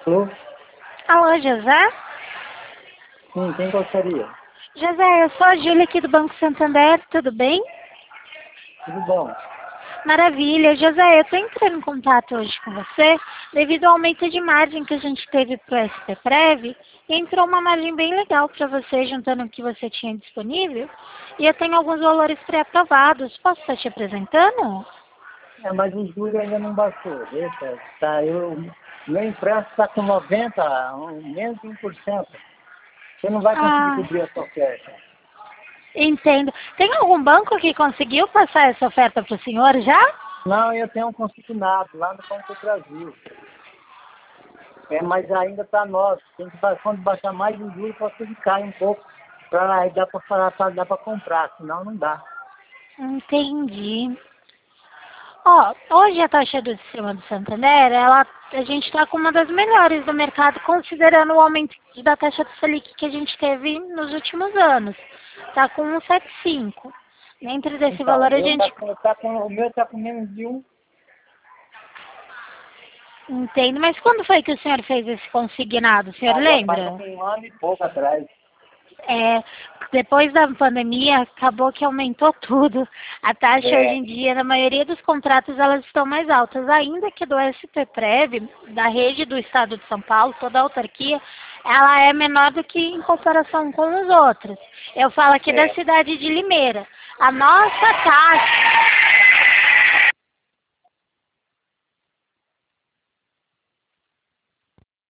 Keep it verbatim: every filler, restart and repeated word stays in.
Alô? Alô, José? Sim, quem gostaria? José, eu sou a Júlia aqui do Banco Santander, tudo bem? Tudo bom? Maravilha. José, eu estou entrando em contato hoje com você devido ao aumento de margem que a gente teve para o S P Prev e entrou uma margem bem legal para você, juntando o que você tinha disponível. E eu tenho alguns valores pré-aprovados. Posso estar te apresentando? É, mas o juro ainda não baixou. Deixa, tá, eu, meu empréstimo está com noventa, um- menos de um por cento. Você não vai conseguir Ah, cobrir essa oferta. entendo. Tem algum banco que conseguiu passar essa oferta para o senhor já? Não, eu tenho um consignado lá no Banco do Brasil. É, mas ainda está nosso. Tem que, ba- quando baixar mais o juro, pode ser que caia um pouco. Pra, aí dá para dá para comprar, senão não dá. Entendi. Ó, hoje a taxa do sistema do Santander, ela, a gente está com uma das melhores do mercado, considerando o aumento da taxa do Selic que a gente teve nos últimos anos. Está com um vírgula setenta e cinco. Dentro desse Então, valor a eu tá, gente com- tá com, o meu está com menos de um. entende. Mas quando foi que o senhor fez esse consignado? O senhor Ah, já faz lembra? um ano e pouco atrás. É, depois da pandemia, acabou que aumentou tudo. A taxa hoje É, em dia, na maioria dos contratos, elas estão mais altas. Ainda que do S P Prev, da rede do Estado de São Paulo, toda a autarquia, ela é menor do que em comparação com os outros. Eu falo aqui da é. cidade de Limeira. A nossa taxa